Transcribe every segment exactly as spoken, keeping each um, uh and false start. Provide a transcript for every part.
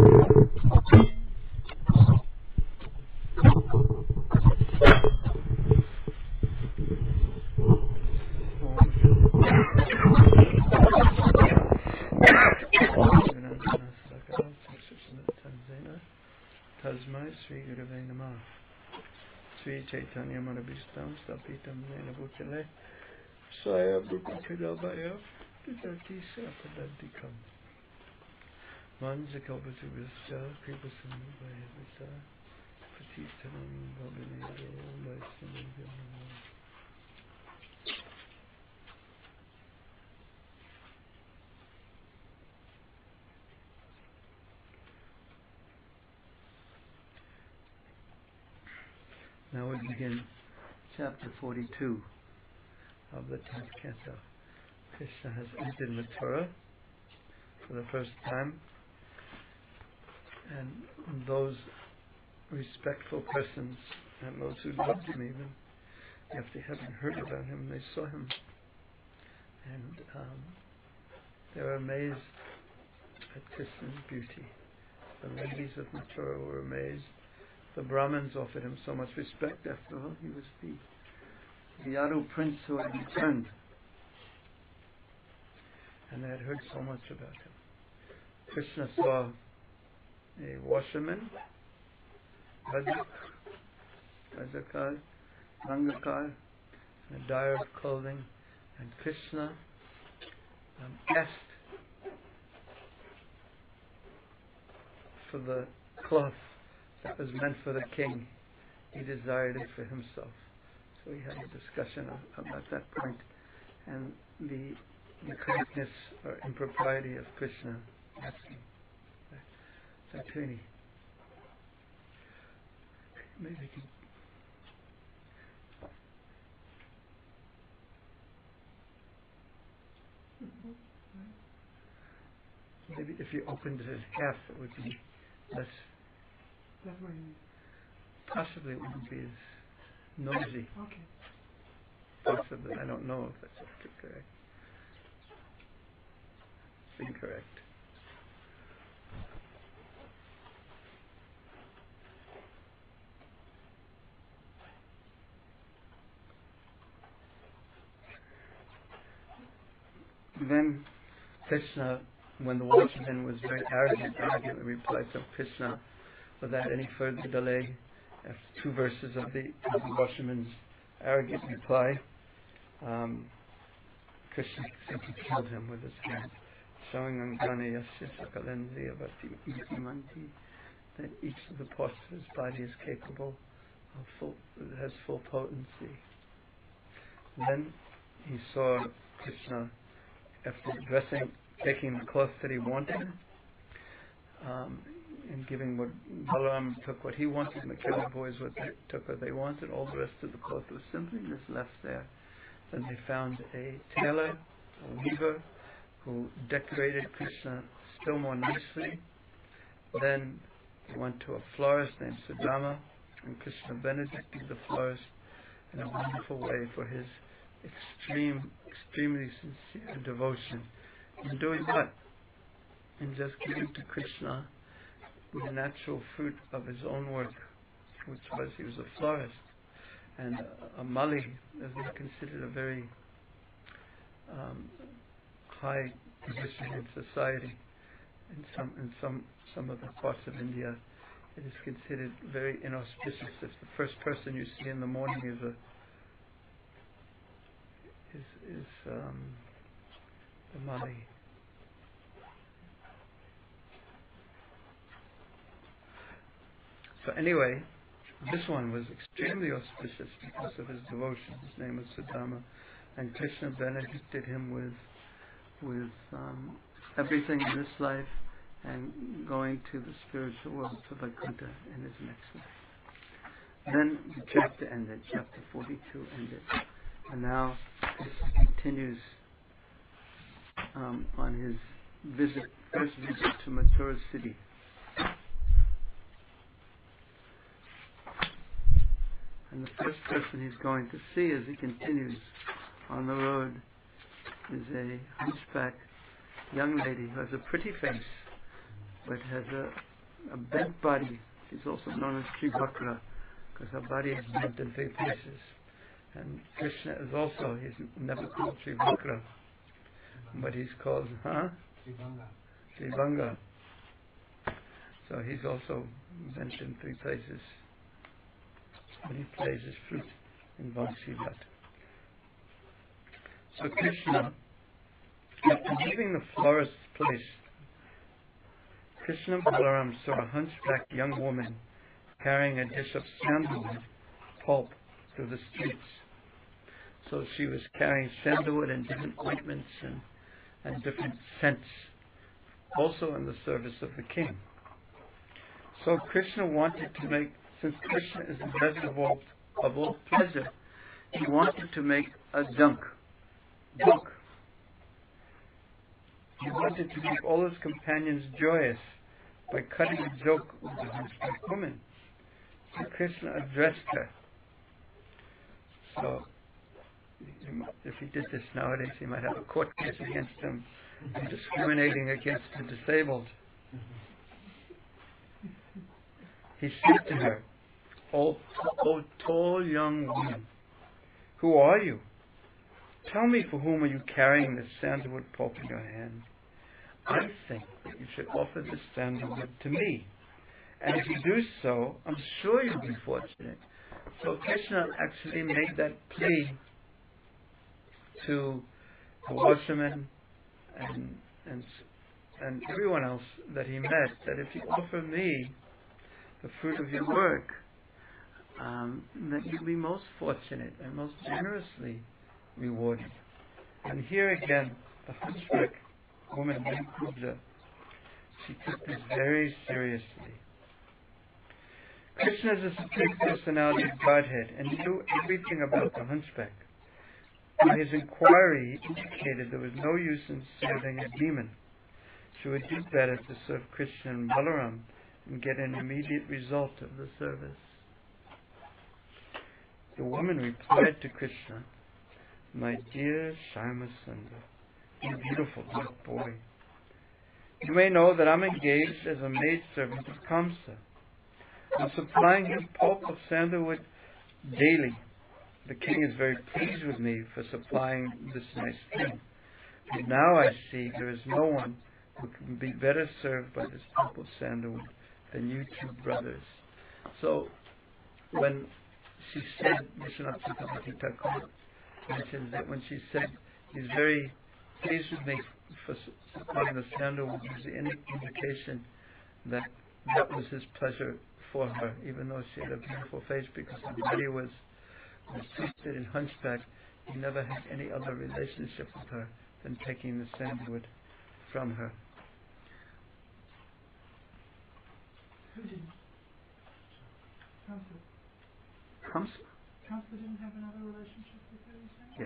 Tasmai Sri Gurave Namah. Sri Chaitanya Manabhistam Stapitam Nena Bhutale Saya Bhupakadabhaya Didati Sapadadikam Manjakalpatu Vista Kripasam Vayavita Patitanam Bhavanero Vaisnavyanam. Now we begin chapter forty-two of the tenth canto. Krishna has entered Mathura for the first time, and those respectful persons and those who loved him even after having heard about him, they saw him and um, they were amazed at Krishna's beauty. The ladies of Mathura were amazed. The Brahmins offered him so much respect. After all, he was the, the Yadu prince who had returned, and they had heard so much about him. Krishna saw a washerman, Rajak, Rajakar, Rangakar, in a dyer of clothing, and Krishna um, asked for the cloth that was meant for the king. He desired it for himself. So we had a discussion of, about that point and the, the correctness or impropriety of Krishna asking. Satuni. Maybe we can maybe if you opened it at half it would be less. That's what you mean. Possibly it wouldn't be as noisy. Okay. Possibly. I don't know if that's correct. It's incorrect. Then Krishna, when the watchman was very arrogant, arrogantly replied to Krishna without any further delay, after two verses of the, of the washerman's arrogant reply, um, Krishna simply killed him with his hand, showing Angana Yasya Sakalenzi Avati Imanti, that each of the parts of his body is capable of full, has full potency. Then he saw Krishna, after dressing, taking the cloth that he wanted, um, and giving what Balaram took what he wanted, and the Keva boys what they took what they wanted. All the rest of the cloth was simply just left there. Then they found a tailor, a weaver, who decorated Krishna still more nicely. Then he went to a florist named Sudama, and Krishna benedicted the florist in a wonderful way for his extreme, extremely sincere devotion. In doing what? In just giving to Krishna the natural fruit of his own work, which was he was a florist, and a, a mali is not considered a very um, high position in society. In some in some some of the parts of India, it is considered very inauspicious if the first person you see in the morning is a is is um, the mali. So anyway, this one was extremely auspicious because of his devotion. His name was Sudama, and Krishna benedicted him with with um, everything in this life and going to the spiritual world, to Vaikuntha, in his next life. Then the chapter ended, chapter forty-two ended, and now Krishna continues um, on his visit, first visit to Mathura city. And the first person he's going to see as he continues on the road is a hunchback young lady who has a pretty face but has a a bent body. She's also known as Trivakra, because her body is bent in three places. And Krishna is also, he's never called Trivakra, but he's called, huh? Trivanga. So he's also bent in three places when he plays his flute in Vansivat. So Krishna, after leaving the florist's place, Krishna and Balaram saw a hunchback young woman carrying a dish of sandalwood pulp through the streets. So she was carrying sandalwood and different ointments and, and different scents, also in the service of the king. So Krishna wanted to make, since Krishna is the reservoir of all pleasure, he wanted to make a junk. Junk. He wanted to make all his companions joyous by cutting a joke with the hunchback woman. So Krishna addressed her. So, if he did this nowadays, he might have a court case against him for discriminating against the disabled. He said to her, "O oh, tall young woman, who are you? Tell me, for whom are you carrying this sandalwood pulp in your hand? I think that you should offer this sandalwood to me. And if you do so, I'm sure you'll be fortunate." So Krishna actually made that plea to the washerman and, and, and everyone else that he met, that if you offer me the fruit of your work, um, that you'll be most fortunate and most generously rewarded. And here again, the hunchback woman named Kubja, she took this very seriously. Krishna is the Supreme Personality of Godhead and knew everything about the hunchback. In his inquiry, he indicated there was no use in serving a demon. She would do better to serve Krishna and Balaram and get an immediate result of the service. The woman replied to Krishna, "My dear Shyama Sundar, you beautiful little boy, you may know that I'm engaged as a maidservant of Kamsa. I'm supplying him pulp of sandalwood daily. The king is very pleased with me for supplying this nice thing. But now I see there is no one who can be better served by this pulp of sandalwood than you two brothers." So, when she said, Vishwanath Chakravarti Thakur mentions that when she said, "He's very pleased with me for supplying the sandalwood," was the indication that that was his pleasure for her, even though she had a beautiful face, because her body was, was twisted and hunchback. He never had any other relationship with her than taking the sandalwood from her. Who didn't? Kamsa. Kamsa? Kamsa didn't have another relationship with her, you say?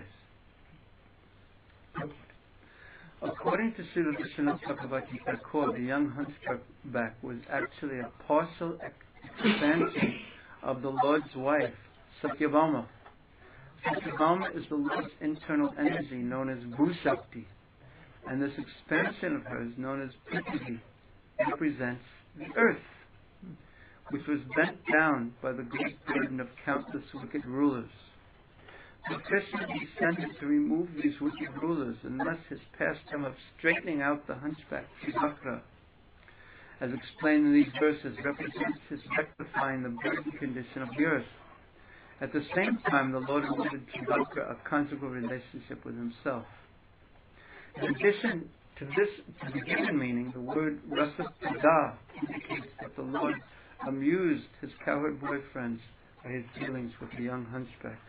Yes. According to Srila Vishwanath Chakravarti Thakur, the young hunchback was actually a partial expansion of the Lord's wife, Satyabhama. Satyabhama is the Lord's internal energy known as Bhushakti, and this expansion of hers, known as Prithvi, represents the earth, which was bent down by the great burden of countless wicked rulers. But Krishna descended to remove these wicked rulers, and thus his pastime of straightening out the hunchback, Trivakra, as explained in these verses, represents his rectifying the burden condition of the earth. At the same time, the Lord awarded Trivakra a conjugal relationship with himself. In addition to this, to the given meaning, the word Rasa Pada indicates that the Lord amused his cowherd boyfriends by his dealings with the young hunchback.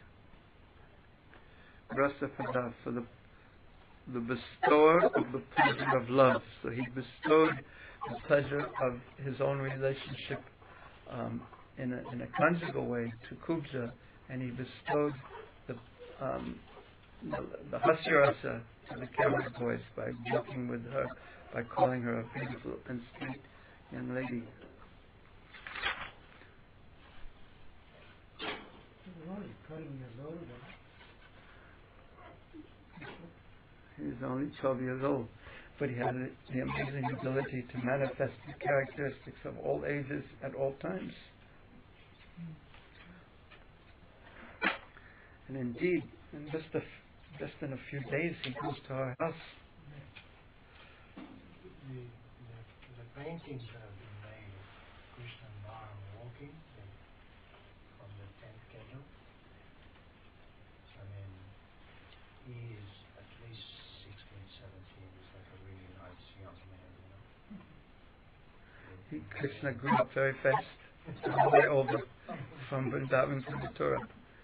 Rasa Pada, for the the bestower of the pleasure of love. So he bestowed the pleasure of his own relationship um, in, a, in a conjugal way to Kubja, and he bestowed the um, the, the Hasyarasa to the cowherd boys by joking with her, by calling her a beautiful and sweet young lady. He's only twelve years old. but he had the, the amazing ability to manifest the characteristics of all ages at all times. And indeed, in just a, just in a few days, he goes to our house. The, the, the paintings that have been made of Krishna and Balaram walking the, from the tenth canto, I mean, he is at least sixteen, seventeen. He's like a really nice young man, you know. He, Krishna grew up very fast, all the way over from Vrindavan to Mathura.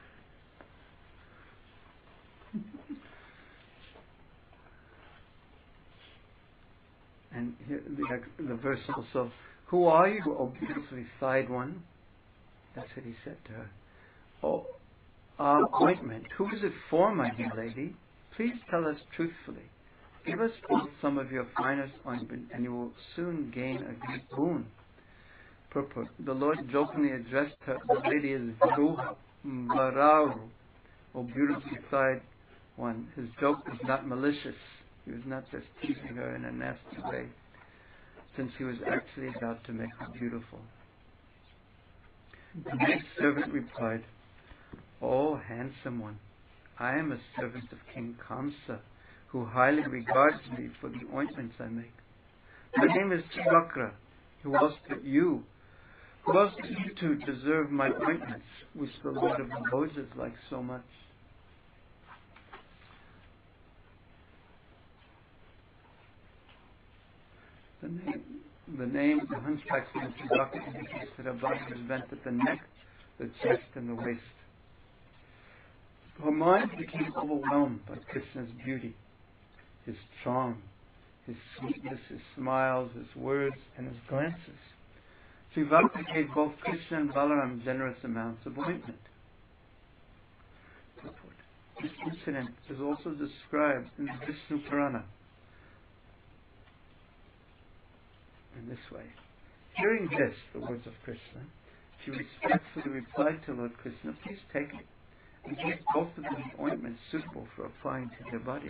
And here the, the verse also, who are you, O beautifully thighed one? That's what he said to her. Oh, our ointment, who is it for, my dear lady? Please tell us truthfully. Give us both some of your finest ointment, and you will soon gain a great boon. Purport. The Lord jokingly addressed her. The lady is Varuha, Vararu, O beautifully thighed one. His joke was not malicious. He was not just teasing her in a nasty way, since he was actually about to make her beautiful. The maid servant replied, "O handsome one, I am a servant of King Kamsa, who highly regards me for the ointments I make. My name is Trivakra. Who else but you? Who else but you two deserve my ointments, which the Lord of the Roses likes so much?" The name, the name, the hunchback's name, Trivakra, indicates that her body was bent at the neck, the chest, and the waist. Her mind became overwhelmed by Krishna's beauty, his charm, his sweetness, his smiles, his words, and his glances. Trivakra gave both Krishna and Balaram generous amounts of ointment. This incident is also described in the Vishnu Purana in this way. Hearing this, the words of Krishna, she respectfully replied to Lord Krishna, "Please take it, and give both of them ointments suitable for applying to their bodies."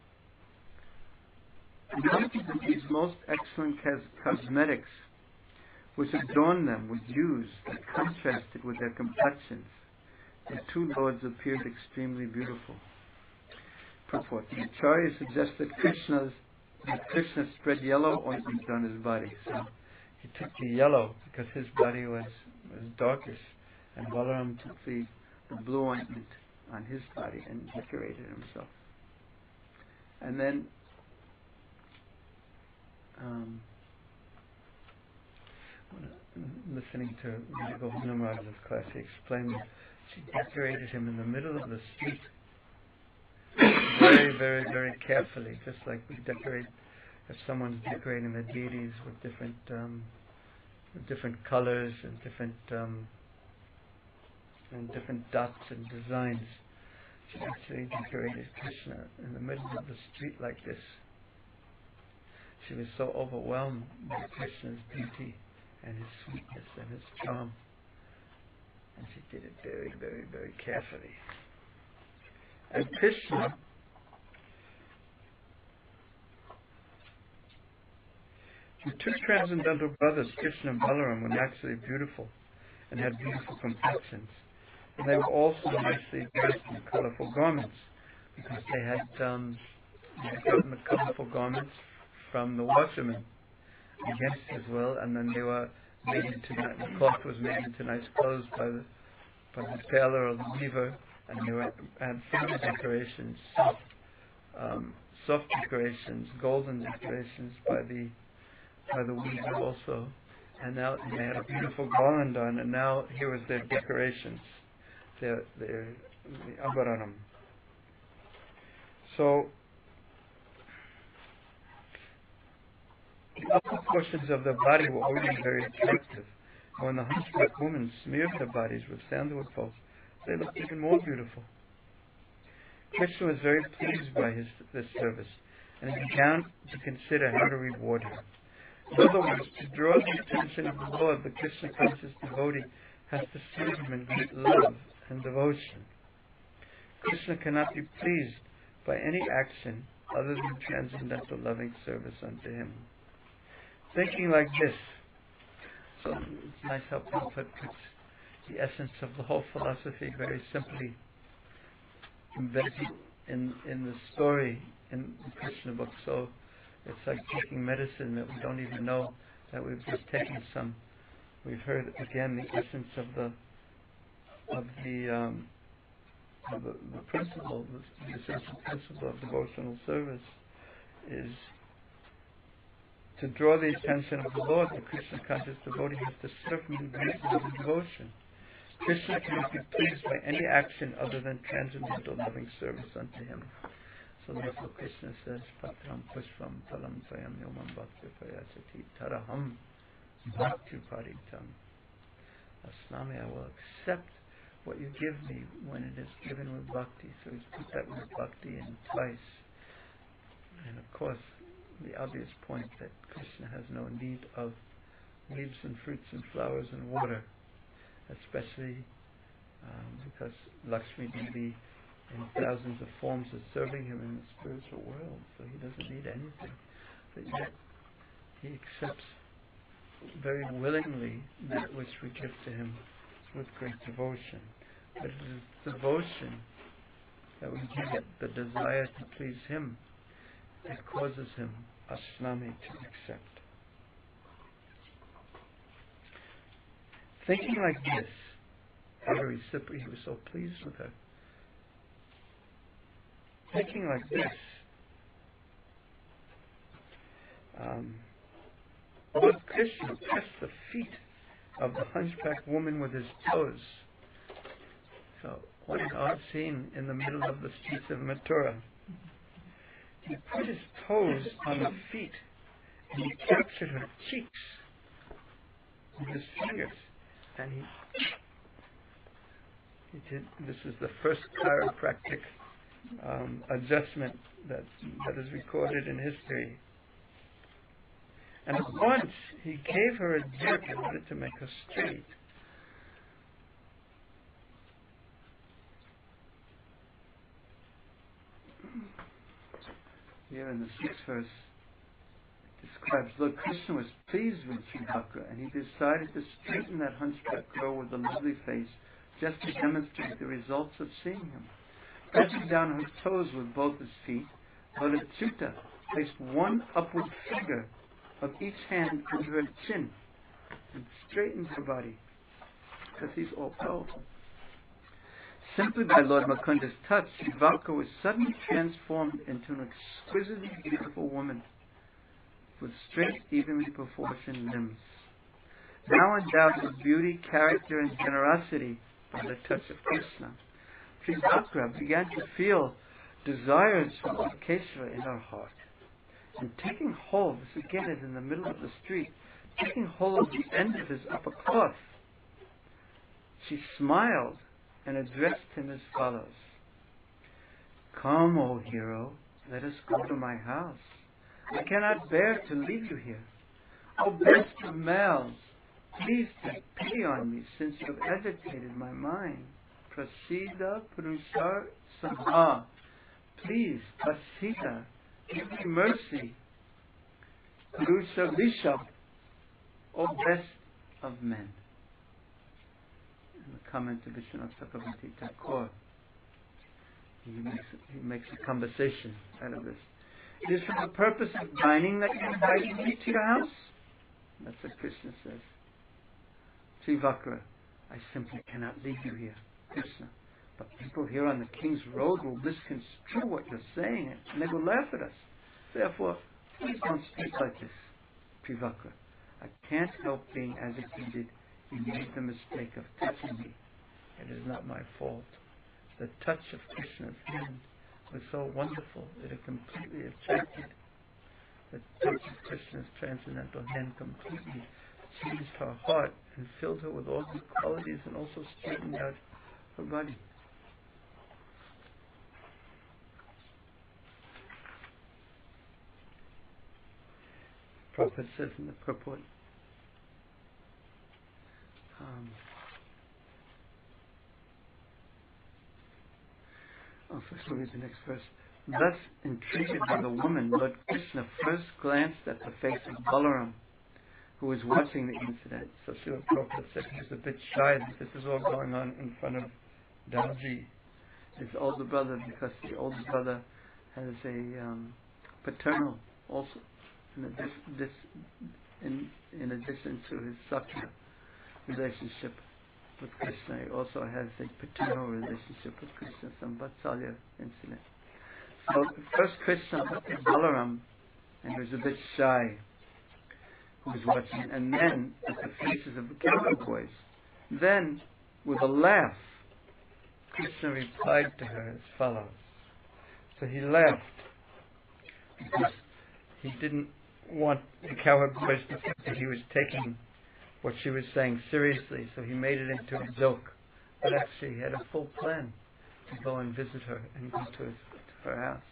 Anointed with these most excellent cos- cosmetics, which adorned them with hues that contrasted with their complexions, the two lords appeared extremely beautiful. Purport. The Acharya suggests that Krishna's that Krishna spread yellow ointment on his body. So he took the yellow because his body was, was darkish, and Balaram took the, the blue ointment on his body and decorated himself. And then um, listening to Govinda Maharaj's class, he explained that she decorated him in the middle of the street very, very, very carefully, just like we decorate, if someone's decorating the deities with different um, with different colors and different um, and different dots and designs. She actually decorated Krishna in the middle of the street like this. She was so overwhelmed by Krishna's beauty and his sweetness and his charm, and she did it very, very, very carefully. And Krishna, the two transcendental brothers, Krishna and Balaram, were naturally beautiful and had beautiful complexions. And they were also nicely dressed in colorful garments, because they had, um, they had gotten the colorful garments from the washerman against his will, and then they were made into, the cloth was made into nice clothes by the, by the tailor or the weaver, and they were, had fine decorations, soft, um, soft decorations, golden decorations by the by the weaver also, and now they had a beautiful garland on, and now here was their decorations, their their the Abharanam. So the upper portions of their body were already very attractive. When the hunchback women smeared their bodies with sandalwood pulp, they looked even more beautiful. Krishna was very pleased by his this service, and he began to consider how to reward her. In other words, to draw the attention of the Lord, the Krishna conscious devotee has to serve him in great love and devotion. Krishna cannot be pleased by any action other than transcendental loving service unto Him. Thinking like this, so it's nice how Prabhupada puts the essence of the whole philosophy very simply embedded in, in the story in the Krishna book. So it's like taking medicine that we don't even know that we've just taken some. We've heard again the essence of the of the um, of the, the principle, the, the essential principle of devotional service is to draw the attention of the Lord. The Krishna conscious devotee has to serve Him in great love and devotion. Krishna cannot be pleased by any action other than transcendental loving service unto Him. So therefore Krishna says, Patram Pushpam Talam Payam Yomam Bhakti Payachati Taraham Bhakti Paritam. Asnami, I will accept what you give me when it is given with bhakti. So he's put that word bhakti in twice. And of course, the obvious point that Krishna has no need of leaves and fruits and flowers and water, especially um, because Lakshmi Devi in thousands of forms is serving him in the spiritual world, so he doesn't need anything. But yet, he accepts very willingly that which we give to him with great devotion. But it is devotion that we give it, the desire to please him, that causes him, Asnami, to accept. Thinking like this, Hari Sipri, he was so pleased with her. Thinking like this, um, Lord Krishna pressed the feet of the hunchback woman with his toes. So, what an odd scene in the middle of the streets of Mathura. He put his toes on the feet and he captured her cheeks with his fingers. And he, he did, this is the first chiropractic um, adjustment that, that is recorded in history. And at once he gave her a jerk in order to make her straight. Here in the sixth verse, it describes Lord Krishna was pleased with Srivakra, and he decided to straighten that hunchback girl with a lovely face, just to demonstrate the results of seeing him. Pressing down her toes with both his feet, Lord Achyuta placed one upward finger of each hand under her chin and straightened her body, because he's all powerful. Simply by Lord Mukunda's touch, Srivakra was suddenly transformed into an exquisitely beautiful woman with straight, evenly proportioned limbs. Now endowed with beauty, character, and generosity by the touch of Krishna, Srivakra began to feel desires for Lord Keshava in her heart. And taking hold, this again is in the middle of the street, taking hold of the end of his upper cloth, she smiled and addressed him as follows. Come, O hero, let us go to my house. I cannot bear to leave you here. O best of males, please take pity on me, since you have agitated my mind. Prasida Purusha Sabha. Please, Prasida, give me mercy. Purusha Vishab, O best of men. In the comment to Vishwanath Chakravarti Thakur, he makes, he makes a conversation out of this. It is for the purpose of dining that you invited me to your house? That's what Krishna says. Srivakra, I simply cannot leave you here, Krishna. But people here on the King's Road will misconstrue what you're saying and they will laugh at us. Therefore, please don't speak like this, Srivakra. I can't help being agitated. You made the mistake of touching me. It is not my fault. The touch of Krishna's hand was so wonderful that it completely attracted. The touch of Krishna's transcendental hand completely changed her heart and filled her with all good qualities and also straightened out her body. Prabhupada says in the purport, um, oh, first we'll read the next verse. Thus intrigued by the woman, Lord Krishna first glanced at the face of Balaram, who was watching the incident. So Srila Prabhupada said he was a bit shy that this is all going on in front of Dalji, his older brother, because the older brother has a um, paternal also, in, addition, this, in, in addition to his Sakya relationship with Krishna, he also has a paternal relationship with Krishna, some Vatsalya incident. So first Krishna looked at Balaram and he was a bit shy, who was watching, and then at the faces of the cowherd boys. Then, with a laugh, Krishna replied to her as follows. So he laughed because he didn't want the cowherd boys to think that he was taking what she was saying seriously, so he made it into a joke. But actually he had a full plan to go and visit her and go to, his, to her house.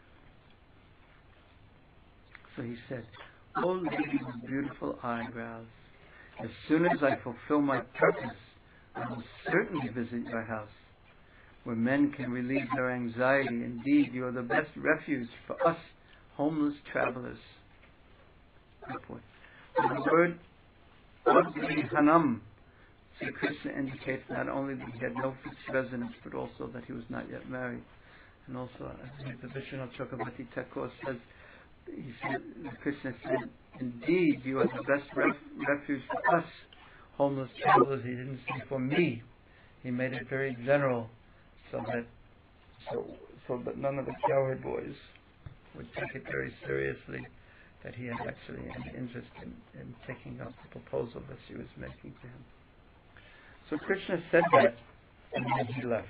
So he said, "O lady with beautiful eyebrows, as soon as I fulfill my purpose, I will certainly visit your house, where men can relieve their anxiety. Indeed, you are the best refuge for us homeless travelers." The word Hanam, Sri Krishna indicates not only that he had no fixed residence, but also that he was not yet married. And also, I believe the Vishwanath Chakravarti Thakur says, he said, Krishna said, "Indeed, you are the best ref- refuge for us homeless travelers." He didn't say for me. He made it very general, so that so so that none of the cowherd boys would take it very seriously that he had actually any interest in, in taking up the proposal that she was making to him. So Krishna said that, and then he left.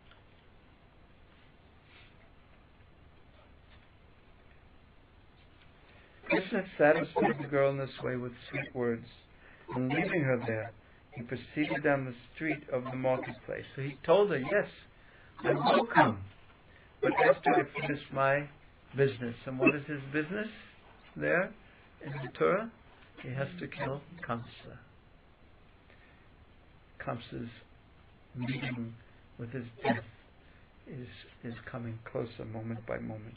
Krishna satisfied the girl in this way with sweet words, and leaving her there, he proceeded down the street of the marketplace. So he told her, "Yes, I will come, but after I finish my business." And what is his business there in Mathura? He has to kill Kamsa. Kamsa's meeting with his death is, is coming closer moment by moment.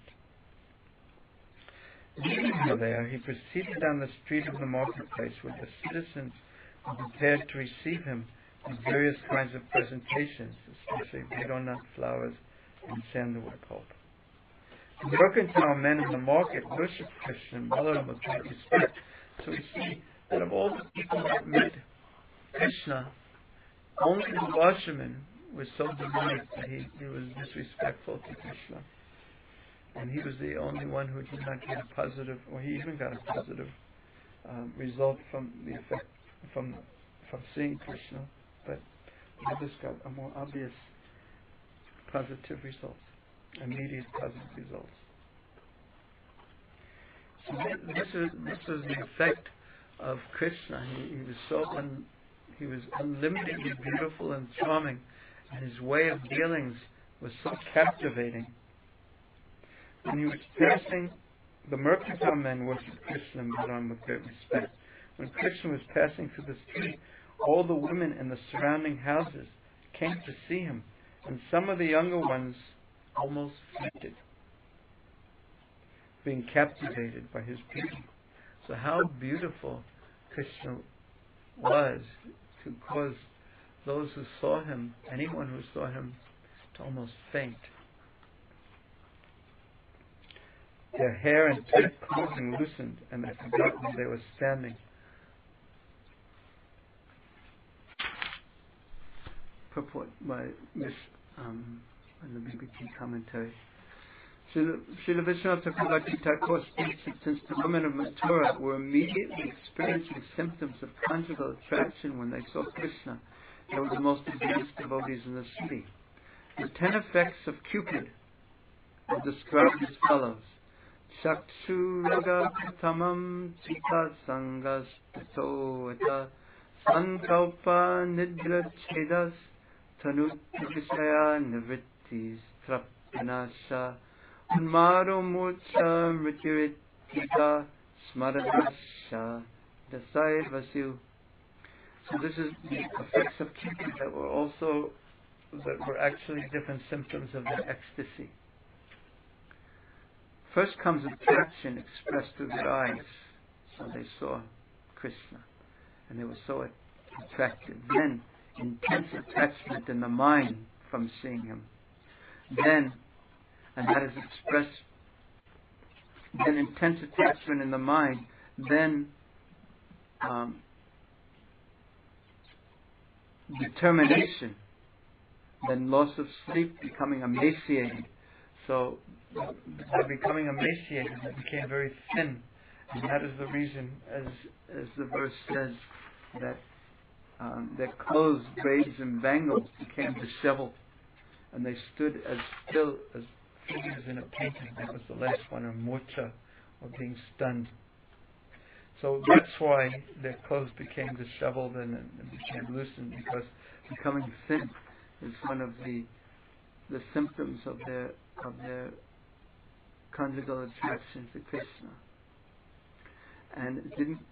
Leaving her there, he proceeded down the street of the marketplace, where the citizens were prepared to receive him with various kinds of presentations, especially betel-nut flowers and sandalwood pulp. The mercantile men in the market worshipped Krishna and Balaram with great respect. So we see that of all the people that met Krishna, only the washerman was so demonic that he, he was disrespectful to Krishna. And he was the only one who did not get a positive, or he even got a positive um, result from the effect from from seeing Krishna, but the others got a more obvious positive result, immediate positive results. So this is this is the effect of Krishna. He, he was so un, he was unlimitedly beautiful and charming, and his way of dealings was so captivating. When he was passing, the mercantile men worshipped Krishna and Balaram with great respect. When Krishna was passing through the street, all the women in the surrounding houses came to see him, and some of the younger ones almost fainted, being captivated by his beauty. So how beautiful Krishna was to cause those who saw him, anyone who saw him, to almost faint. Their hair and tight clothing loosened, and they forgot where they were standing. Purport by Miss um, in the B B T commentary. Srila Vishwanath Chakravarti Thakur states that since the women of Mathura were immediately experiencing symptoms of conjugal attraction when they saw Krishna, they were the most advanced devotees in the city. The ten effects of Cupid are described as follows: Chakshuraga tamam chita sangas tato sankalpa nidra chedas tanut vishaya nivrittis trapinasha unmaro murcha mrityuritika smaradasha dasai vasu. So this is the effects of Cupid that were also that were actually different symptoms of the ecstasy. First comes attraction expressed through their eyes. So they saw Krishna and they were so attracted. Then intense attachment in the mind from seeing him. Then, and that is expressed, then intense attachment in the mind, then um, determination, then loss of sleep, becoming emaciated. So by becoming emaciated, they became very thin. And that is the reason, as as the verse says, that um, their clothes, braids and bangles became disheveled, and they stood as still as figures in a painting. That was the last one, or murcha, or being stunned. So that's why their clothes became disheveled and, and became loosened, because becoming thin is one of the the symptoms of their of their conjugal attraction to Krishna. And it didn't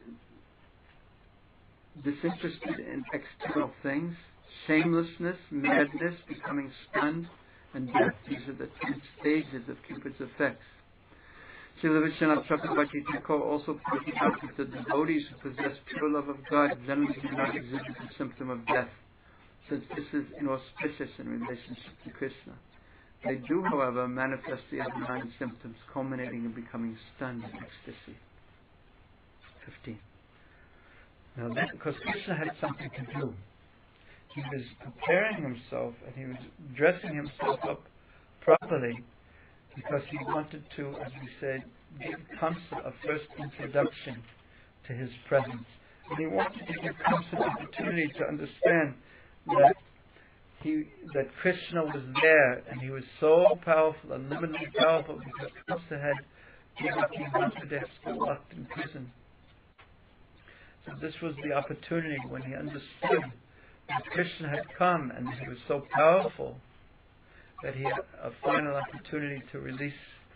disinterested in external things, shamelessness, madness, becoming stunned, and death. These are the ten stages of Cupid's effects. Srila Vishwanath Chakravarti Thakur also pointed out that the devotees who possess pure love of God generally do not exhibit the symptom of death, since this is inauspicious in relationship to Krishna. They do, however, manifest the other nine symptoms, culminating in becoming stunned in ecstasy. fifteen. Now then, because Krishna had something to do, he was preparing himself and he was dressing himself up properly, because he wanted to, as we said, give Kamsa a first introduction to his presence. And he wanted to give Kamsa the opportunity to understand that he, that Krishna was there, and he was so powerful, unlimitedly powerful, because Kamsa had given up, he wanted to have still locked in prison. So this was the opportunity when he understood that Krishna had come and he was so powerful that he had a final opportunity to release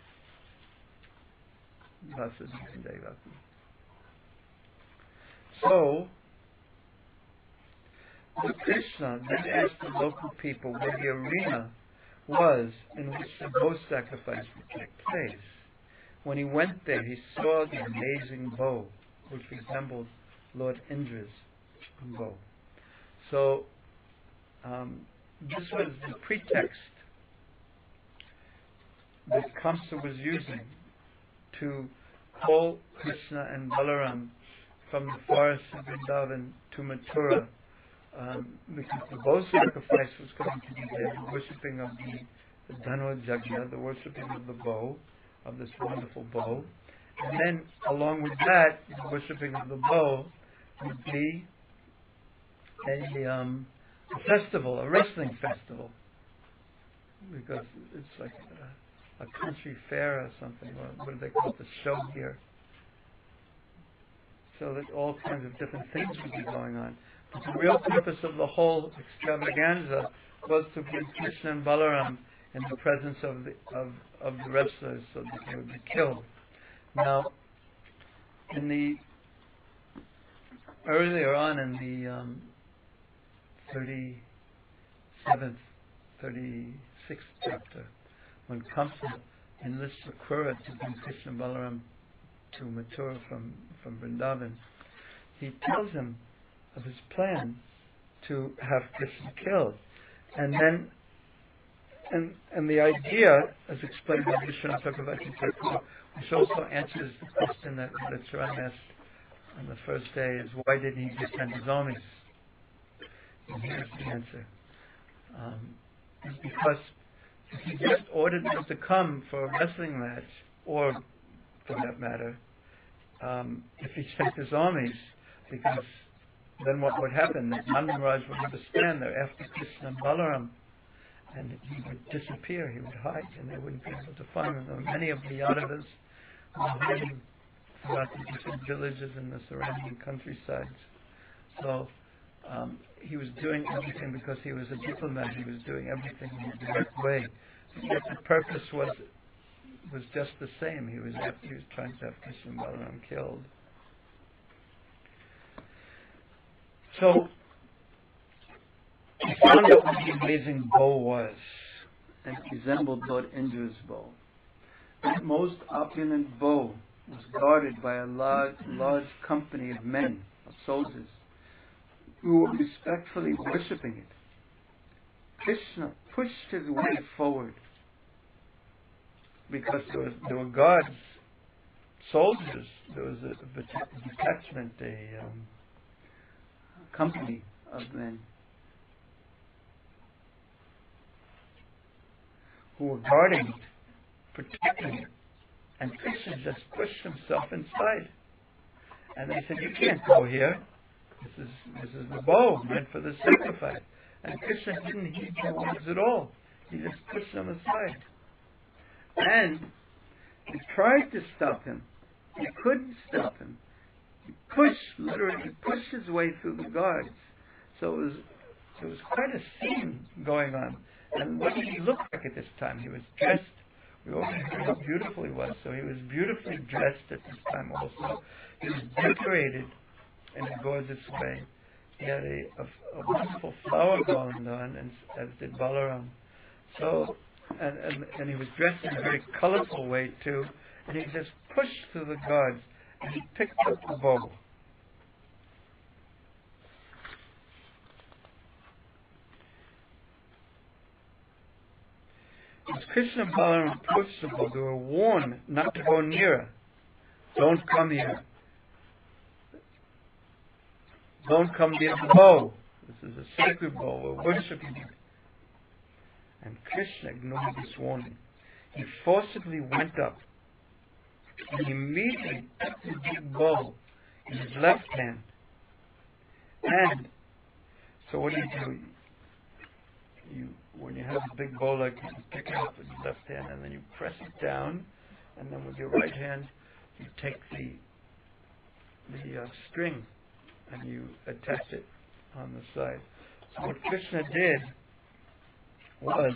Vasudeva and Devaki. So, Lord Krishna then asked the local people where the arena was in which the bow sacrifice would take place. When he went there, he saw the amazing bow, which resembled Lord Indra's bow. So, um, this was the pretext that Kamsa was using to call Krishna and Balaram from the forest of Vrindavan to Mathura, um, because the bow sacrifice was going to be there, the worshipping of the, the Dhanur Yajna, the worshipping of the bow, of this wonderful bow. And then, along with that, the worshipping of the bow would be a, um, a festival, a wrestling festival, because it's like a, a country fair or something. What, what do they call it? The show here. So that all kinds of different things would be going on. But the real purpose of the whole extravaganza was to bring Krishna and Balaram in the presence of the of, of the wrestlers, so that they would be killed. Now, in the earlier on in the um, thirty-seventh, thirty-sixth chapter, when Kamsa enlists Akrura to bring Krishna and Balaram to Mathura from, from Vrindavan, he tells him of his plan to have Krishna killed. And then, and, and the idea, as explained by Vishwanath Chakravarti Thakur, which also answers the question that Charan asked on the first day, is why didn't he just send his armies? And here's the answer. Um, it's because if he just ordered them to come for a wrestling match, or for that matter, um, if he sent his armies, because then what would happen? That Nanda Maharaj would understand they're after Krishna and Balaram, and he would disappear, he would hide, and they wouldn't be able to find him. There were many of the Yadavas were hiding throughout the different villages in the surrounding countrysides. So um, he was doing everything because he was a diplomat. He was doing everything in a direct way. Yet the purpose was was just the same. He was after, he was trying to have Krishna and Balaram killed. So he found out what the amazing bow was, and it resembled Lord Indra's bow. that most opulent bow was guarded by a large, large company of men, of soldiers, who were respectfully worshipping it. Krishna pushed his way forward because there, was, there were guards, soldiers, there was a, a detachment, a um, company of men who were guarding it, protecting it, and Krishna just pushed himself inside. And they said, "You can't go here. This is this is the bow meant for the sacrifice." And Krishna didn't heed their words at all. He just pushed them aside. And they tried to stop him. They couldn't stop him. He pushed, literally pushed his way through the guards. So it was it was quite a scene going on. And what did he look like at this time? He was dressed. We already heard how beautiful he was. So he was beautifully dressed at this time also. He was decorated in a gorgeous way. He had a, a, a wonderful flower garland on, and as did Balaram. So, and, and and he was dressed in a very colorful way too. And he just pushed through the guards, and he picked up the bow. As Krishna and Balaram approached the bow, they were warned not to go nearer. Don't come here. Don't come near the bow. This is a sacred bow. We're worshipping it. And Krishna ignored this warning. He forcibly went up and immediately took the big bow in his left hand. And so what do you do? You, when you have a big bow like this, you pick it up with your left hand and then you press it down, and then with your right hand you take the the uh, string and you attach it on the side. So what Krishna did was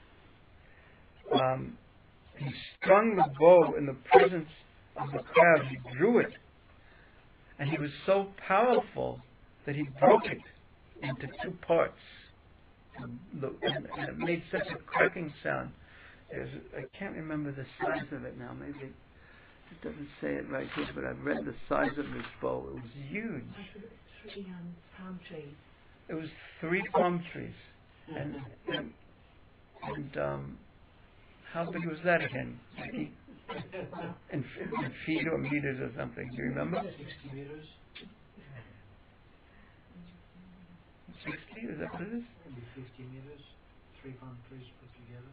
um, he strung the bow in the presence of the crowd. He drew it, and he was so powerful that he broke it into two parts. The, and, and it made such a cracking sound. There's, I can't remember the size of it now. Maybe it doesn't say it right here, but I've read the size of this bow. It was huge. Three um, palm trees. It was three palm trees. And and, and um, how big was that again? In, in feet or meters or something. Do you remember? sixty meters. sixty? Is that what it is? Maybe fifty meters. Three palm trees put together.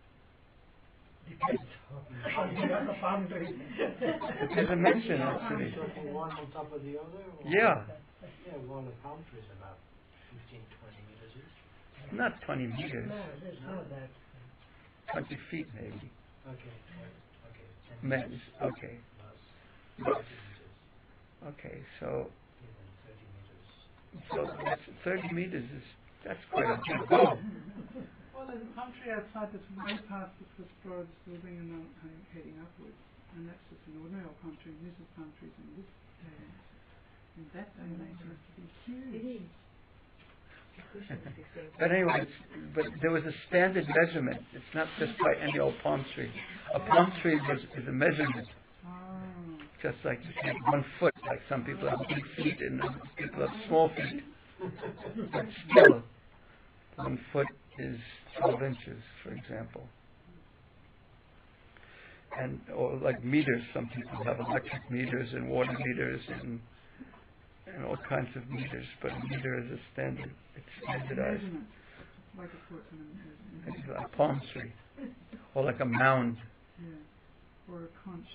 There's a mention actually. One on top of the other? Or Yeah. Yeah, one of the palm trees about fifteen, twenty meters each. Not twenty meters. No, there's no that. twenty feet maybe. Okay, okay. ten Meters. meters Okay. plus thirty meters. Okay, so Even thirty meters. so that's thirty meters is that's quite a big bow. Well, there's a palm tree outside that's way past the Swiss Broads building and then heading upwards. And that's just an ordinary old palm tree. These are palm trees in this day and age. In that day and age, it has to be huge. It is. But anyway, it's, but there was a standard measurement. It's not just by any old palm tree. A palm tree was, is a measurement. Oh. Just like you say, one foot. Like some people have big feet and some people have small feet. But still, one foot is twelve inches, for example. And or like meters. Some people have electric meters and water meters and and all kinds of meters. But a meter is a standard. It's standardized. Measurement. Like a foot and a, It's like a palm tree, or like a mound. yeah. Or a conch.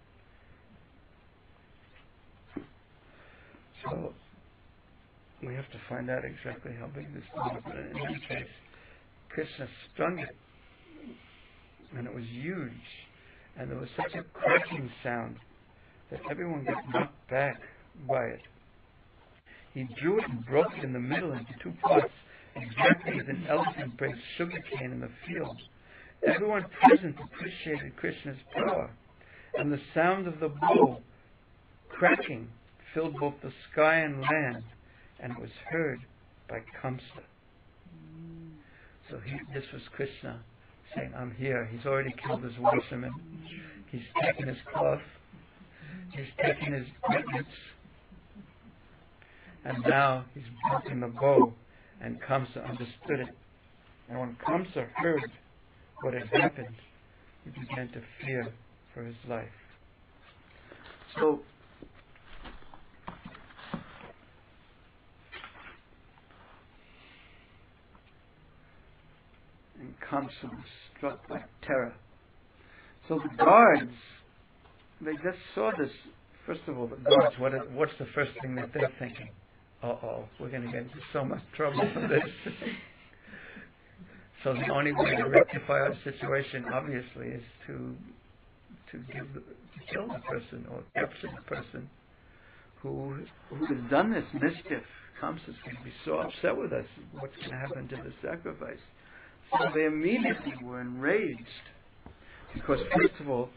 So we have to find out exactly how big this was. But in any case, Krishna strung it, and it was huge, and there was such a cracking sound that everyone got knocked back by it. He drew it and broke it in the middle into two parts, exactly as an elephant breaks sugarcane in the field. Everyone present appreciated Krishna's power, and the sound of the bow cracking filled both the sky and land, and it was heard by Kamsa. Mm. So he, this was Krishna saying, "I'm here." He's already killed his washerman. He's taken his cloth, he's taken his equipment, and now he's broken the bow, and Kamsa understood it. And when Kamsa heard what had happened, he began to fear for his life. So, and Kamsa was struck by terror. So the guards, they just saw this. First of all, the guards, what, what's the first thing that they're thinking? Uh-oh, we're going to get into so much trouble for this. So the only way to rectify our situation, obviously, is to to give the, to kill the person or capture the person who who has done this mischief. Kamsa's going to be so upset with us. What's going to happen to the sacrifice? So they immediately were enraged because, first of all,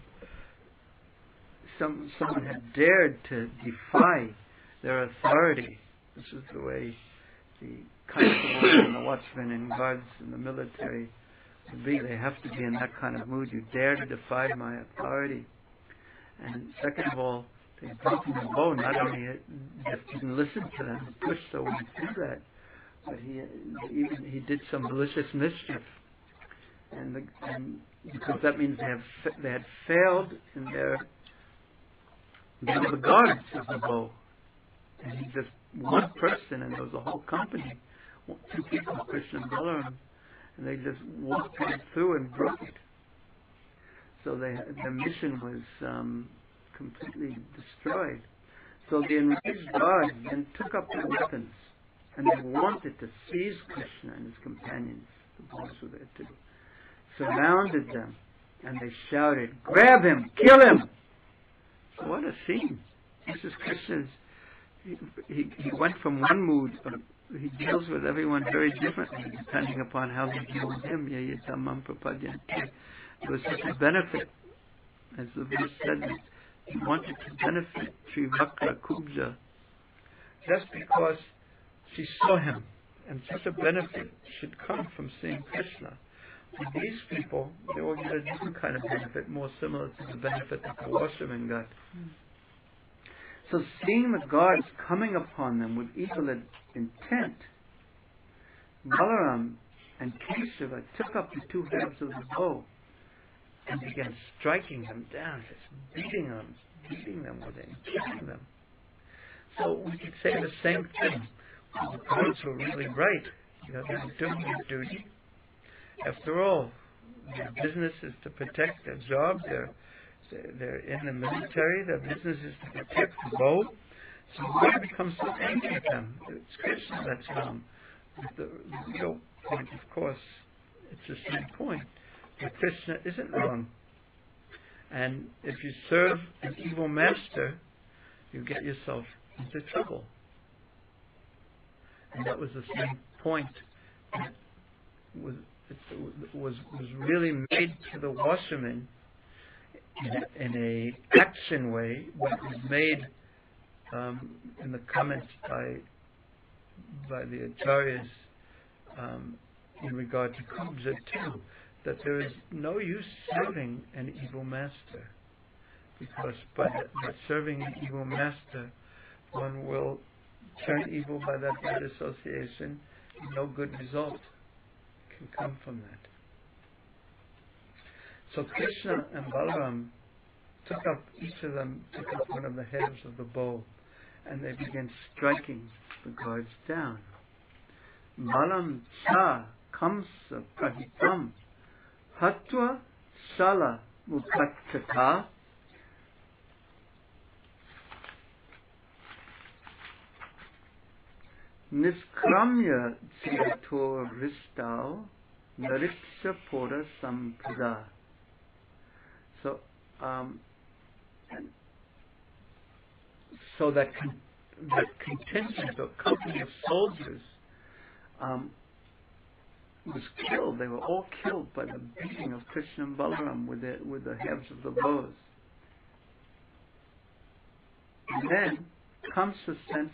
some someone had dared to defy their authority. This is the way the constables and the watchmen and guards in the military would be. They have to be in that kind of mood. You dare to defy my authority. And second of all, they broke the bow. Not only just didn't listen to them, pushed so we through that, but he even he did some malicious mischief. And, the, and because that means they have they had failed in their they were the guards of the bow. And he just one person, and there was a whole company, two people, Krishna and Balaram, and they just walked right through and broke it. So they, their mission was um, completely destroyed. So the enraged guards then took up their weapons, and they wanted to seize Krishna and his companions, the boys were there too, surrounded them, and they shouted, "Grab him! Kill him!" So what a scene. This is Krishna's. He, he, he went from one mood, uh, he deals with everyone very differently depending upon how they deal with him. Yayitamam prapadyanti. There was such a benefit, as the verse said, that he wanted to benefit Trivakra Kubja just because she saw him, and such a benefit should come from seeing Krishna. With these people, they will get a different kind of benefit, more similar to the benefit that the washerman got. Mm. So seeing the guards coming upon them with evil intent, Balaram and Keshava took up the two halves of the bow and began striking them down, just beating them, beating them with it, and killing them. So we could say the same thing. Well, the guards were really right. You know, they were doing their duty. After all, their business is to protect their job. They're They're in the military, their business is to protect the bow. So why become so angry at them? It's Krishna that's wrong. The, the real point, of course, it's the same point. That Krishna isn't wrong. And if you serve an evil master, you get yourself into trouble. And that was the same point that was, was, was really made to the washerman In a, in a action way, but was made um, in the comments by by the acharyas um, in regard to Kubja too, that there is no use serving an evil master, because by, that, by serving an evil master, one will turn evil by that bad association. No good result can come from that. So Krishna and Balaram took up, each of them took up one of the halves of the bow, and they began striking the guards down. Balam cha kamsa prahitam hatva shala mukachata niskramya chiyato ristao nariksha pora sampada. So, um, and so that con- that contingent or company of soldiers um, was killed. They were all killed by the beating of Krishna and Balaram with the with the halves of the bows. And then Kamsa sent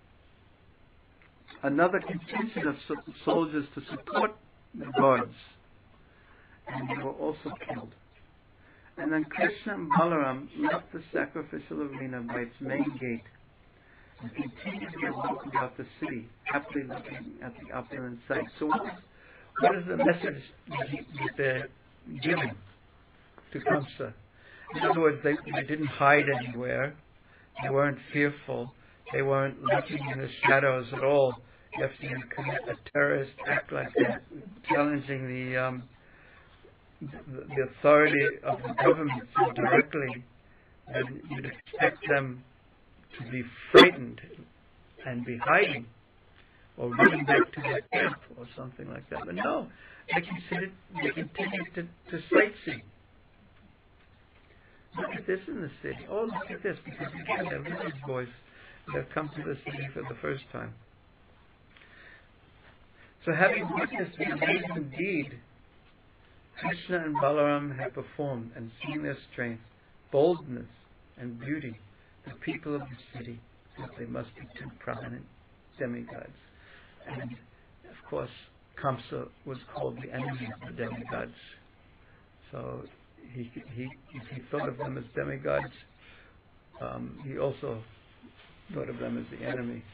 another contingent of so- soldiers to support the guards, and they were also killed. And then Krishna and Balaram left the sacrificial arena by its main gate and continued their walk about the city, happily looking at the opulent sight. So what is, what is the message that, he, that they're giving to Kamsa? In other words, they, they didn't hide anywhere. They weren't fearful. They weren't lurking in the shadows at all. If you commit a terrorist act like that, challenging the um, the, the authority of the government so directly, then you'd expect them to be frightened and be hiding or running back to their camp or something like that. But no, they considered, they continued to, to sightsee. Look at this in the city. Oh, look at this, because again, they're village boys that have come to the city for the first time. So having witnessed the amazing deed Krishna and Balaram had performed and seen their strength, boldness, and beauty, the people of the city thought they must be two prominent demigods. And of course, Kamsa was called the enemy of the demigods. So he, he, if he thought of them as demigods, um, he also thought of them as the enemy.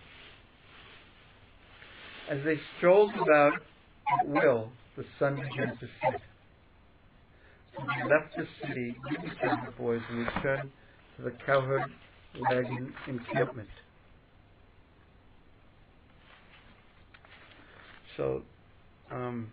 As they strolled about at will, the sun began to set. So they left the city with the shepherd boys and returned to the cowherd wagon encampment. So, um,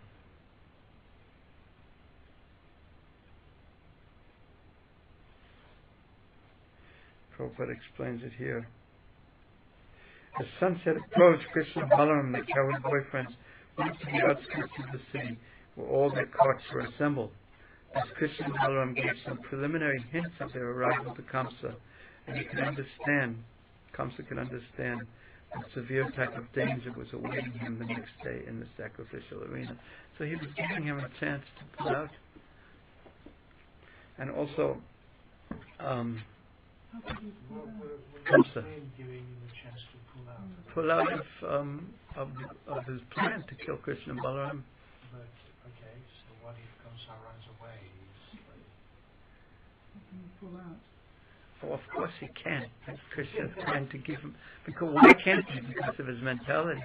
Prabhupada explains it here. As sunset approached, Krishna and Balaram, the cowherd boyfriends, went to the outskirts of the city, where all their carts were assembled. As Krishna and Balaram gave some preliminary hints of their arrival to Kamsa, and he could understand, Kamsa could understand what severe type of danger was awaiting him the next day in the sacrificial arena. So he was giving him a chance to pull out. And also, um, Kamsa giving him a chance to pull out. pull out of, um, of, of his plan to kill Krishna and Balaram. But, okay, so what if Kamsa runs away? He's like, How can you pull out? Oh, of course he can't. Krishna's trying to give him... Because why can't he? Because of his mentality.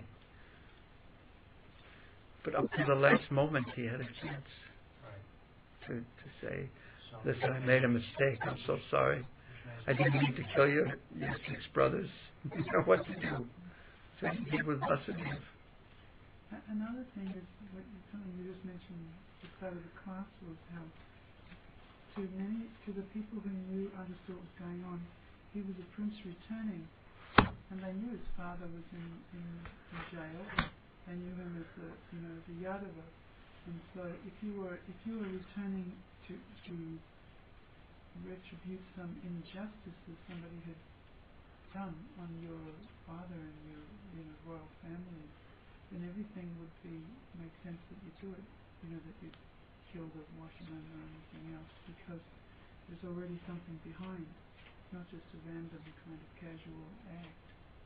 But up to the last moment he had a chance right. to, to say, So listen, I made a mistake. I'm so sorry. I didn't mean to kill your, your six brothers. You know what to do. So he did with Vasudev. A- Another thing is what you, something you just mentioned at the start of the class was how to many to the people who knew understood what was going on, he was a prince returning, and they knew his father was in, in, in jail. They knew him as the you know the Yadava, and so if you were if you were returning to to retribute some injustice that somebody had done on your father and your you know royal family, then everything would be make sense that you do it. You know that you kill the washerman or anything else because there's already something behind. It's not just a random kind of casual act.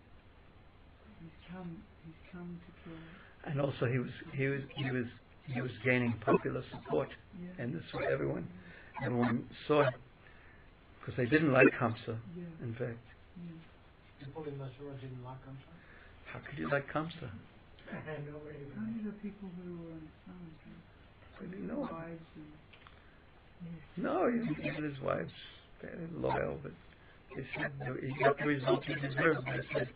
He's come. He's come to kill. And also he was he was he was he was gaining popular support, Yeah. and this way everyone everyone saw it because they didn't like Kamsa. Yeah. In fact, Yeah. people in Mathura didn't like Kamsa? how could you like Kamsa? Nobody How many of the people who were on his side? I didn't know. Wives and No, even, even his wives, very loyal, but they said he got the result he deserved. They said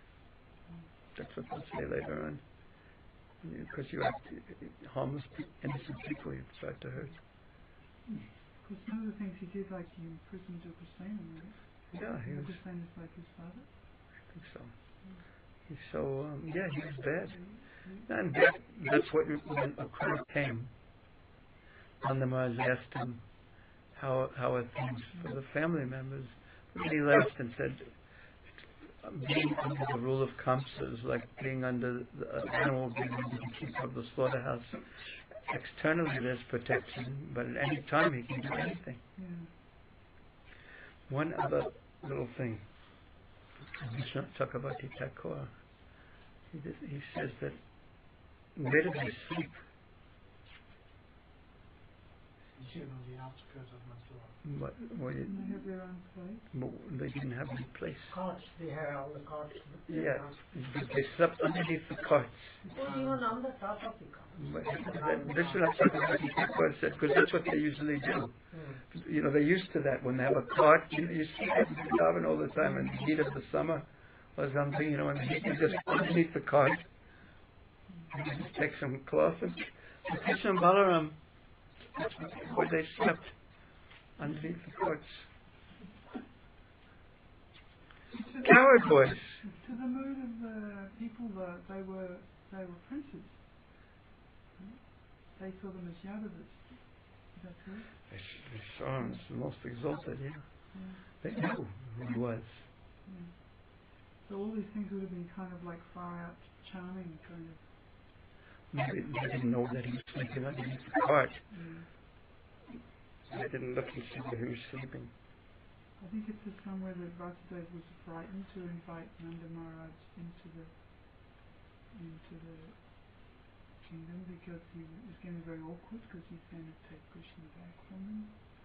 that's what they'll say later on. Because you act harmless, innocent people you tried to hurt. because some of the things he did, like he imprisoned Ugrasena, right? Yeah, he was. Ugrasena is like his father. I think so. He's so um, yeah, he was bad, and that, that's what when Akrura came. Nanda Maharaj asked him how how are things for the family members. And he laughed and said, being under the rule of Kamsa is like being under the uh, animal being under the keeper of the slaughterhouse. Externally there's protection, but at any time he can do anything. Yeah. One other little thing. Vishnu Chakravarti Thakur, he, did, he says that where did they sleep? It's on the outskirts of Mathura. But, well, you, And they have their own place. but they didn't have any place. Carts, they had all the carts. Yeah, they slept underneath the carts. Or even on the top of the car. But then Vishwanath Chakravarti Thakur said, because that's what they usually do. Hmm. You know, they're used to that. When they have a cart, you, you see them in Vrindavan all the time in the heat of the summer or something, you know, and they just underneath the cart. You just take some cloth and so Krishna and Balaram, that's where they slept, underneath the carts. Coward boys. To the mood of the people, that they were they were princes. They saw them as Yadavas. Is that true? They, they saw him as the most exalted, yeah. Yeah. They knew who he was. Yeah. So all these things would have been kind of like far out charming, kind of. Maybe they didn't know that he was sleeping underneath the cart. Yeah. They didn't look and see where he was sleeping. I think it says somewhere that Vasudeva was frightened to invite Nanda Maharaj into the into the kingdom because he was going to be very awkward because he's going to take Krishna back from him.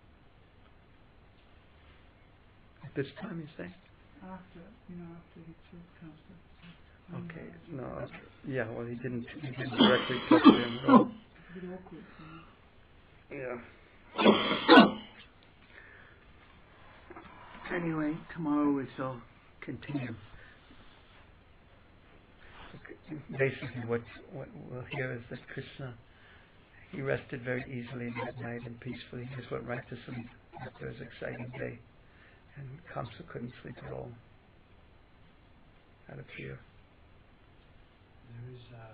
At this time, you say? After, you know, after he took Kamsa. Okay, no, yeah, well, he didn't, he didn't directly talk to him at all. It's a bit awkward, you know. Yeah. Anyway, tomorrow we shall continue. Basically, what what we'll hear is that Krishna, he rested very easily that night and peacefully. He just went right to sleep after his exciting day, and Kamsa couldn't sleep at all, out of fear. There is a,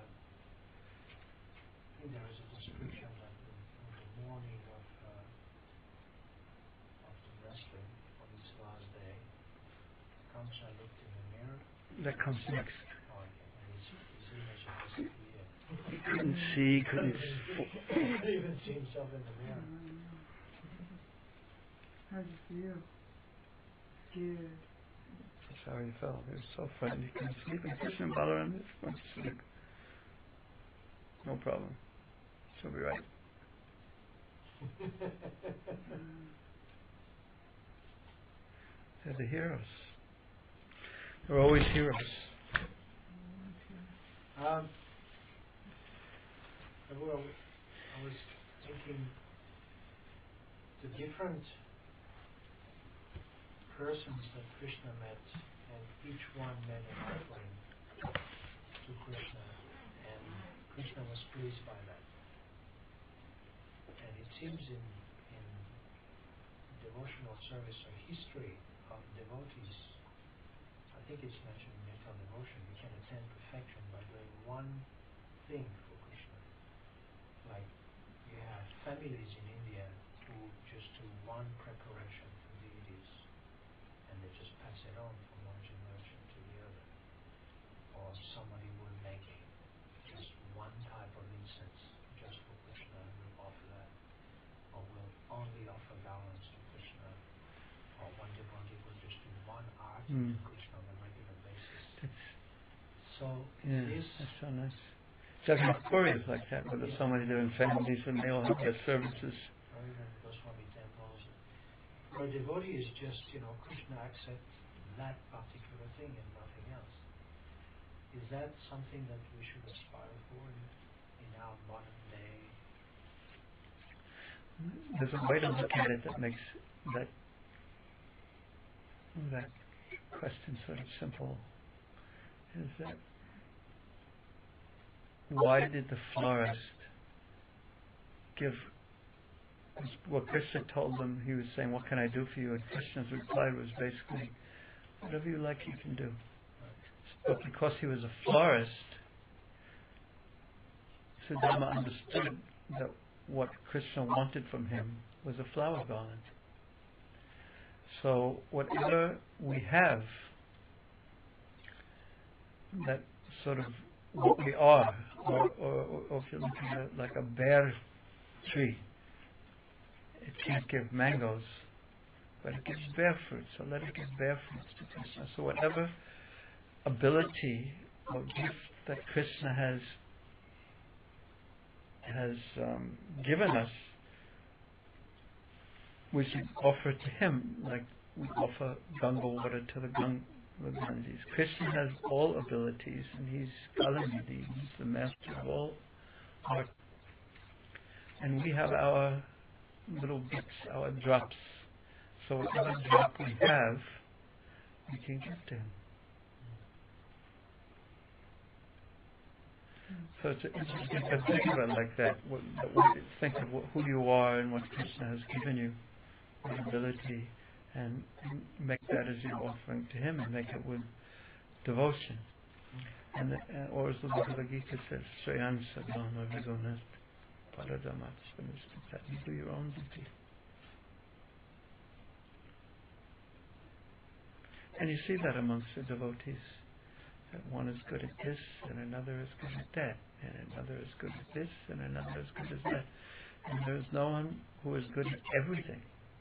I think there is a description that in, in the morning of uh, of the wrestling on his last day, Kamsa looked in the mirror. That comes next. Oh, okay. And his, his image had disappeared. He couldn't see, couldn't. He couldn't even see himself in the mirror. How did you feel? Scared. That's how he felt. He was so frightened he couldn't sleep. And Krishna and Balaram just went to sleep. No problem. She'll be right. They're the heroes. They're always heroes. Um, well, I was thinking the different persons that Krishna met, and each one made an offering to Krishna, and Krishna was pleased by that. And it seems in, in devotional service or history of devotees, I think it's mentioned in Metta devotion, you can attain perfection by doing one thing for Krishna. Like you have families in India who just do one preparation for deities and they just pass it on from one generation to the other. Or somebody will make just one type of incense just for Krishna and will offer that. Or will only offer garlands to Krishna. Or one devotee will just do one art Mm. to Krishna on a regular basis. That's, So yeah, this that's so nice. Jagannath Puri is like that, where there's so many different families and they all have their services. or even Goswami temples, where devotee is just, you know, Krishna accepts that particular thing and nothing else. Is that something that we should aspire for in, in our modern day? There's a way to look at it that makes that that question sort of simple. Is that why did the florist give what Krishna told him? He was saying, "What can I do for you?" And Krishna's reply was basically, "Whatever you like, you can do." But because he was a florist, Sudama understood that what Krishna wanted from him was a flower garland. So whatever we have, that sort of what we are, or, or, or if you're looking at it like a bare tree, it can't give mangoes, but it gives bear fruit, so let it give bear fruits to Krishna. So whatever ability or gift that Krishna has has um, given us, we should offer to him like we offer Ganga water to the Gang- the Ganges. Krishna has all abilities, and he's Kalamidhi, he's the master of all art. And we have our little bits, our drops. So whatever drop we have, we can give to him. So it's interesting to think about it like that. What, what, think of what, who you are and what Krishna has given you, what ability, and make that as your offering to him, and make it with devotion. And, and or as the Bhagavad Gita says, Shreyan Sadhana Vigunat Paradamat Svanistita. You do your own duty. And you see that amongst the devotees. That one is good at this, and another is good at that, and another is good at this, and another is good at that. And there is no one who is good at everything.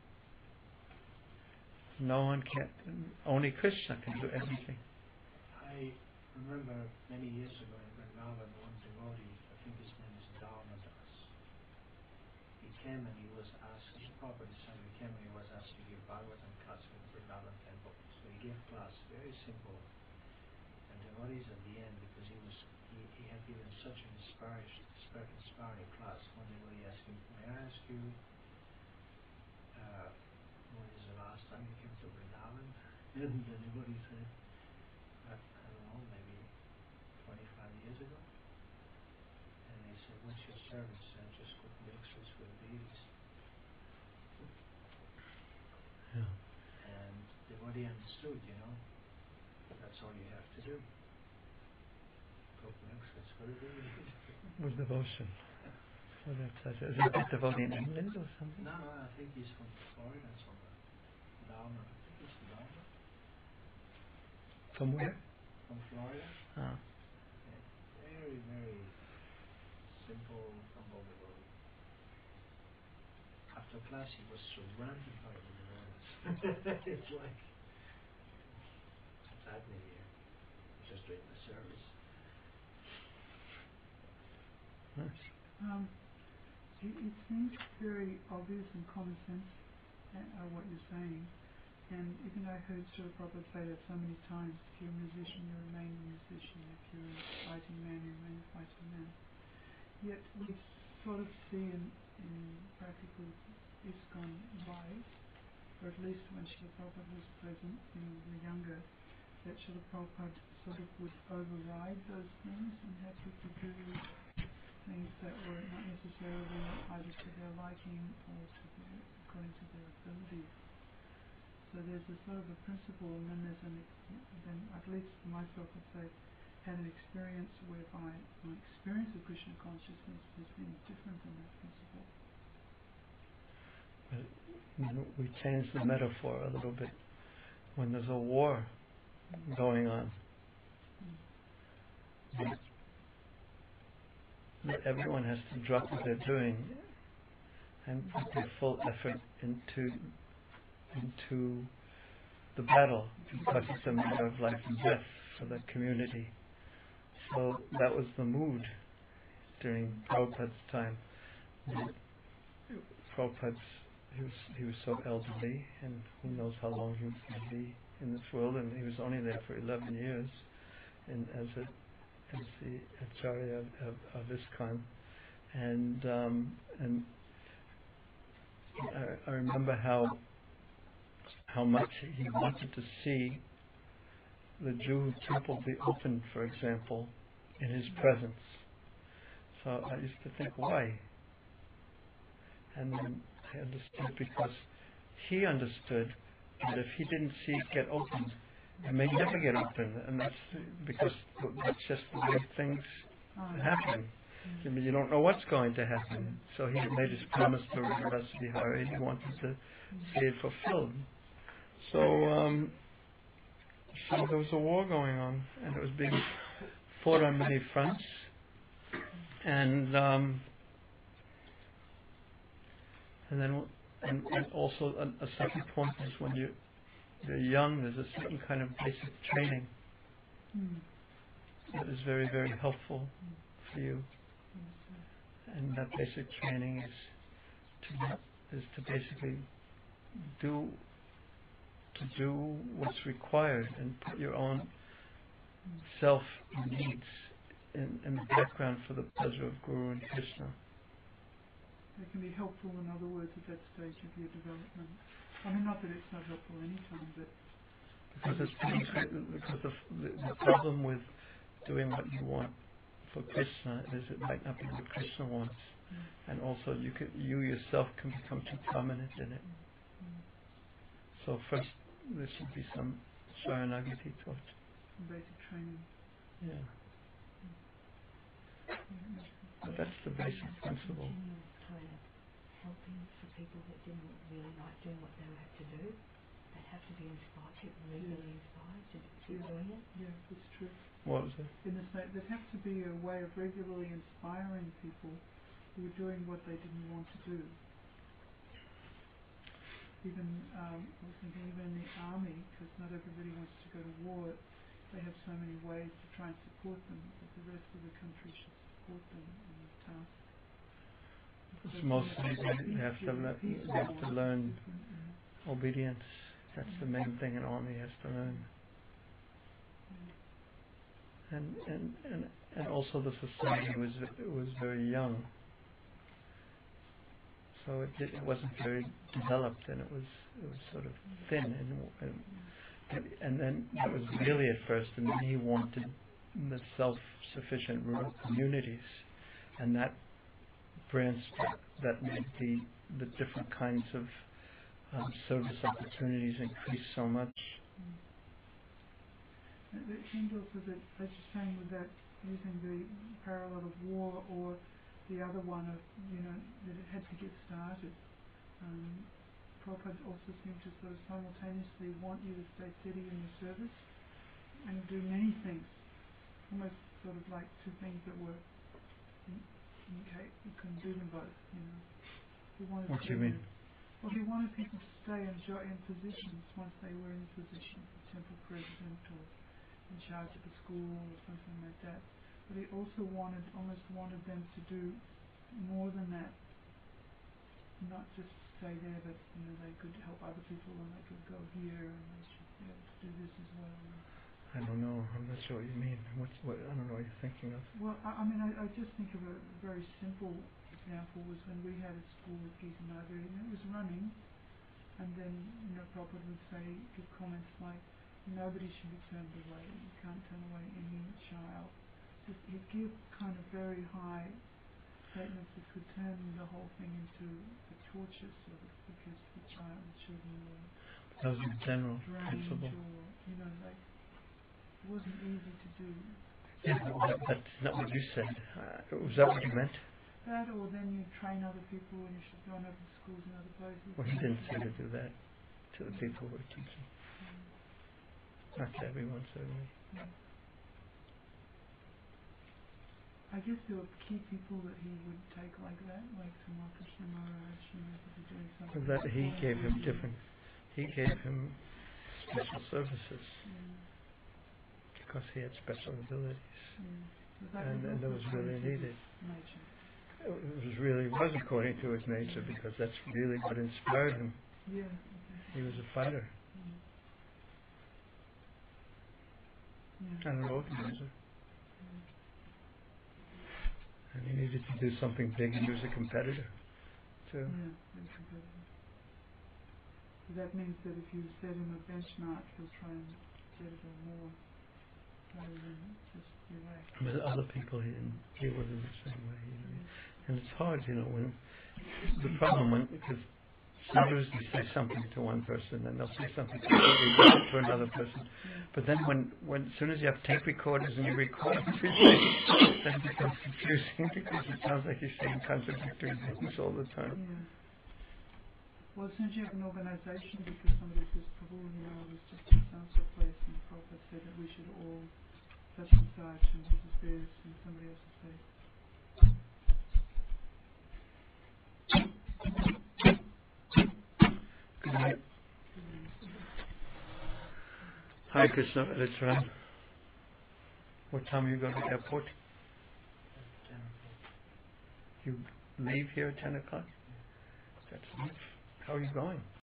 No one can, only Krishna can do everything. I remember many years ago in Vrindavan, one devotee, I think his name is Dharmadas. He came and he was asked, his property son, he came and he was asked to give Bhagavatam class in Vrindavan temple. So he gave class, very simple. And devotees at the end, because he was he, he had given such an inspiring, inspiring class, one devotee asked him, may I ask you, uh, when is the last time you came to Vrindavan? And the devotee said, I, I don't know, maybe twenty-five years ago. And they said, what's your service? I just cook mixes with bees. Yeah. And the devotee understood, you know, that's all you have to do. Cook mixes for the bees. With devotion. So that's, that's, is that a devotee in England or something? No, no, I think he's from Florida somewhere. Dharma, I think he's from Dharma. From where? From Florida. Ah. Yeah. Very, very simple, humble devotee. After class, he was surrounded by the devotees. It's like sadly here, just doing the service. Nice. Um, it, it seems very obvious and common sense uh, uh, what you're saying. And even though I heard Srila Prabhupada say that so many times, if you're a musician, you remain a musician. If you're a fighting man, you remain a fighting man. Yet we sort of see in, in practical ISKCON life, or at least when Srila Prabhupada was present, you know, we were younger, that Srila Prabhupada sort of would override those things and have people do things that were not necessarily either to their liking or to their, according to their ability. So there's a sort of a principle, and then there's an, then at least myself would say, had an experience whereby my experience of Krishna consciousness has been different than that principle. But, you know, we change the metaphor a little bit. When there's a war mm. going on, mm. that, that everyone has to drop what they're doing and put their full effort into into the battle, because it's a matter of life and death for the community. So that was the mood during Prabhupada's time. Prabhupada's, he was he was so elderly, and who knows how long he was going to be in this world, and he was only there for eleven years, and as a as the Acharya of, of, of ISKCON, and um, and I, I remember how. how much he wanted to see the Jew temple be opened, for example, in his presence. So I used to think, why? And then I understood, because he understood that if he didn't see it get opened, it may never get opened, and that's because that's just the way things happen. I mean, you don't know what's going to happen. So he made his promise to Rasa Bihari. He wanted to see it fulfilled. So, um, so there was a war going on, and it was being fought on many fronts. And um, and then and, and also a, a second point is when you you're young, there's a certain kind of basic training mm. that is very, very helpful mm. for you. Mm. And that basic training is to is to basically do to do what's required and put your own self needs in, in the background for the pleasure of Guru and Krishna. They can be helpful, in other words, at that stage of your development. I mean, not that it's not helpful any time, but because it's because the, the the problem with doing what you want for Krishna is it might not be what Krishna wants, mm. and also you can you yourself can become too prominent in it. Mm. So first there should be some Sharanagati taught. Some basic training. Yeah. Yeah, But that's the basic principle. Kind of helping for people that didn't really like doing what they had to do. They'd have to be inspired, to regularly inspired to keep Yeah. doing it. yeah, it's true. What was it? In the state, there'd have to be a way of regularly inspiring people who were doing what they didn't want to do. Even, um, I was thinking, even in the army, because not everybody wants to go to war, they have so many ways to try and support them, but the rest of the country should support them in the task. It's mostly they have to le- they have to learn obedience. That's the main thing an army has to learn. And and, and, and also the society was was very young, so it did, it wasn't very developed, and it was it was sort of thin, and and, and then that was really at first, and then he wanted the self-sufficient rural communities, and that branched that made the the different kinds of um, service opportunities increase so much. It it seemed also that, as you're saying, with that using the parallel of war or the other one of, you know, that it had to get started. Um, Prabhupada also seemed to sort of simultaneously want you to stay steady in your service and do many things, almost sort of like two things that were, okay, you couldn't do them both, you know. He wanted What do you mean? Well, he wanted people to stay in, jo- in positions once they were in position, temple president or in charge of a school or something like that. But he also wanted, almost wanted them to do more than that. Not just stay there, but you know they could help other people and they could go here and they should be able to do this as well. I don't know. I'm not sure what you mean. What's what? I don't know what you're thinking of. Well, I, I mean, I, I just think of a very simple example was when we had a school with Gita Nagar and it was running, and then you know Prabhupada would say, give comments like, nobody should be turned away. You can't turn away any child. Just, he'd give kind of very high statements that could turn the whole thing into a torture sort of, because the child, the children were That was the general drained principle. or, you know, like, it wasn't easy to do. Yeah, but that, that's not what you said. Uh, was that what you meant? That, or then you train other people and you should go and open schools in other places. Well, he didn't say to do that to the people who were teaching. Not to everyone, certainly. Yeah. I guess there were key people that he would take like that, like Tamal Krishna Maharaj, you know, to be doing something. But that he like gave him that. different. He gave him special services Yeah. because he had special abilities, Yeah. But that and, and that was also really according to needed. his nature. It was really was according to his nature, because that's really what inspired him. Yeah. Okay. He was a fighter Yeah. Yeah. and an organizer, Yeah. and he needed to do something big, and he was a competitor too. Yeah, very competitive. So that means that if you set him a benchmark, he'll try and get it or more, rather than just relax. With other people, he didn't deal with it the same way. You know. And it's hard, you know, when the problem when because sometimes you say something to one person and they'll say something completely different to another person. Yeah. But then when, when as soon as you have tape recorders and you record everything, then it becomes confusing because it sounds like you're saying contradictory things all the time. Yeah. Well, as soon as you have an organization, because somebody says, Prabhu, you know, I was just in some place and Prabhupada said that we should all such and such and this is this, and somebody else will say, Good night. Hi Krishna, let's run. What time are you going to the airport? You leave here at ten o'clock? That's nice. How are you going?